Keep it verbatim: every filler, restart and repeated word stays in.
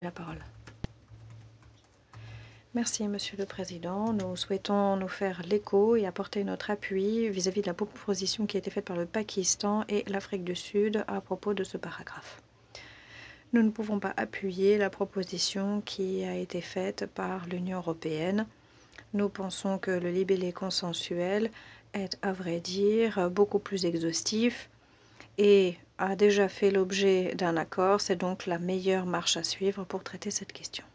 La parole. Merci, Monsieur le Président. Nous souhaitons nous faire l'écho et apporter notre appui vis-à-vis de la proposition qui a été faite par le Pakistan et l'Afrique du Sud à propos de ce paragraphe. Nous ne pouvons pas appuyer la proposition qui a été faite par l'Union européenne. Nous pensons que le libellé consensuel est, à vrai dire, beaucoup plus exhaustif et a déjà fait l'objet d'un accord. C'est donc la meilleure marche à suivre pour traiter cette question.